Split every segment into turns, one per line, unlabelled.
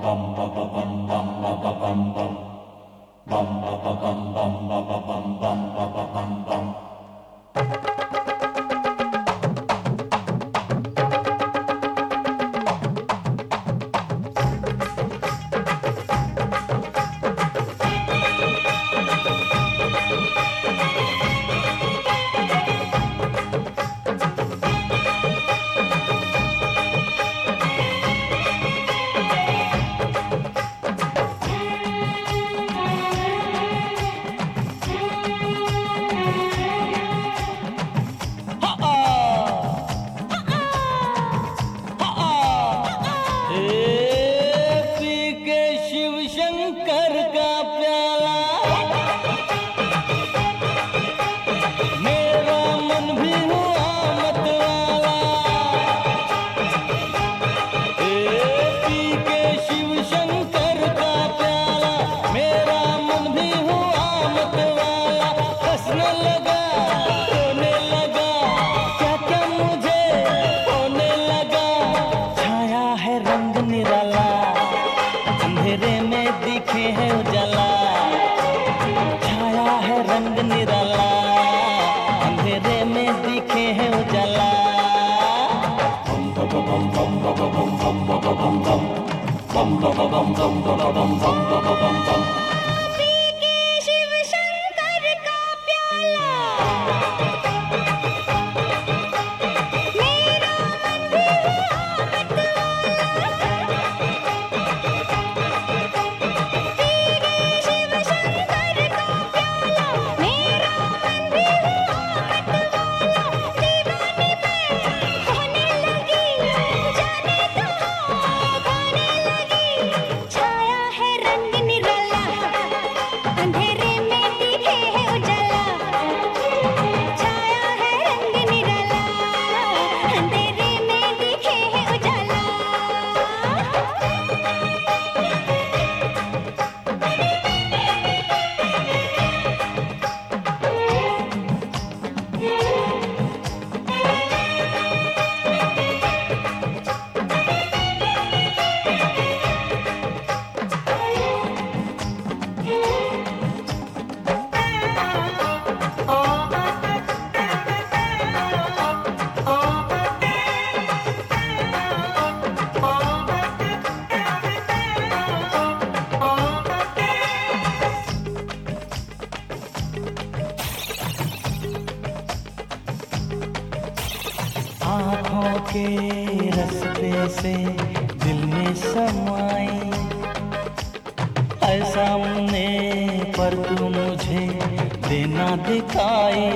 आँखों के रास्ते से दिल में समाई, ऐ सामने पर तू मुझे देना दिखाई।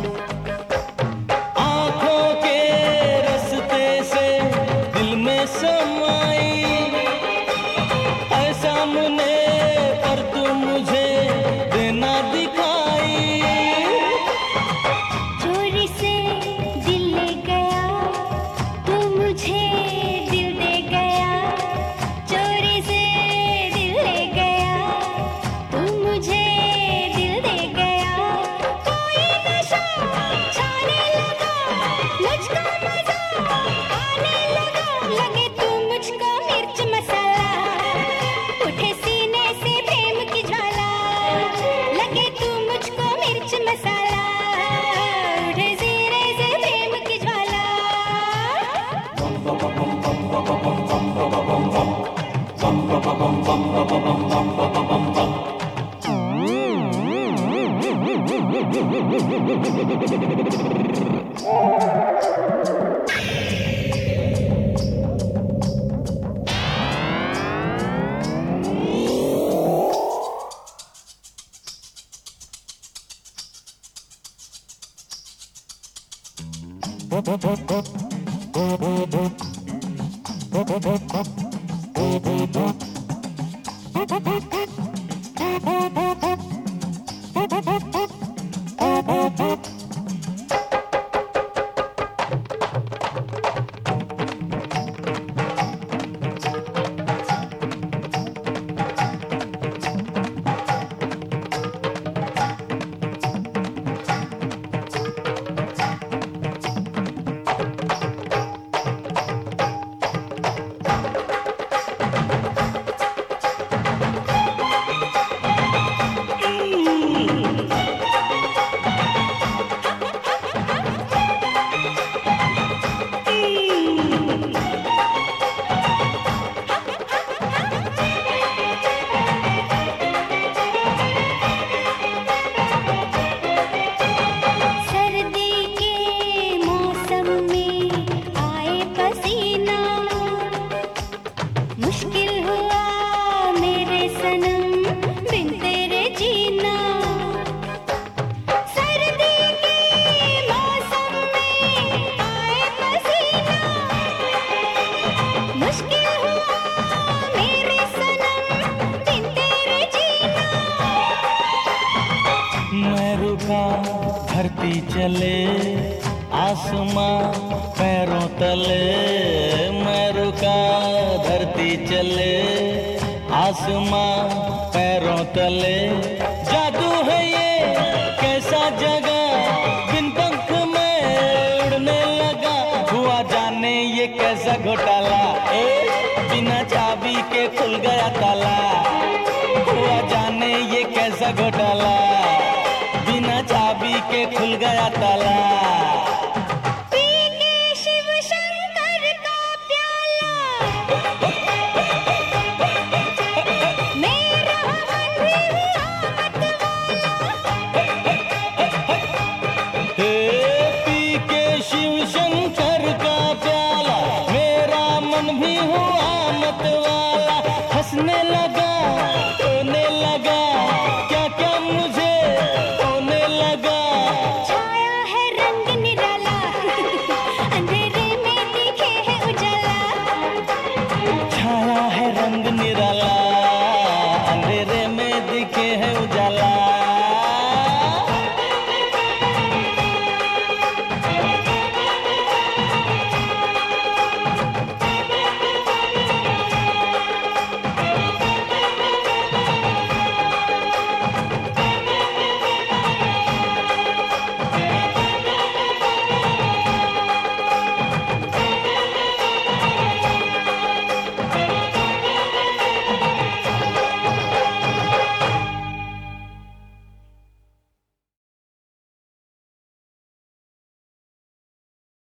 आँखों के रास्ते से दिल में समाई, ऐ सामने पर तू मुझे देना दिखाई।
चोरी से दिल ले गया तू मुझे दिल दे गया, चोरी से दिल ले गया तू मुझे दिल दे गया। कोई नशा छाने लगा मुझको मजा आने लगा, लगे तू मुझको मिर्च मसाला, उठे सीने से प्रेम की ज्वाला, लगे तू मुझको मिर्च मसाला, उठे सीने से प्रेम की ज्वाला।
रुका धरती चले आसमां पैरों तले, मैं रुका धरती चले आसमां पैरों तले। जादू है ये कैसा जगह, बिन पंख में उड़ने लगा, हुआ जाने ये कैसा घोटाला, बिना चाबी के खुल गया ताला, हुआ जाने ये कैसा घोटाला, बिना चाबी के खुल गया ताला। हंसने लगा रोने लगा, क्या क्या मुझे होने लगा।
छाया है रंग निराला, अंधेरे में दिखे है उजाला,
छाया है रंग निराला,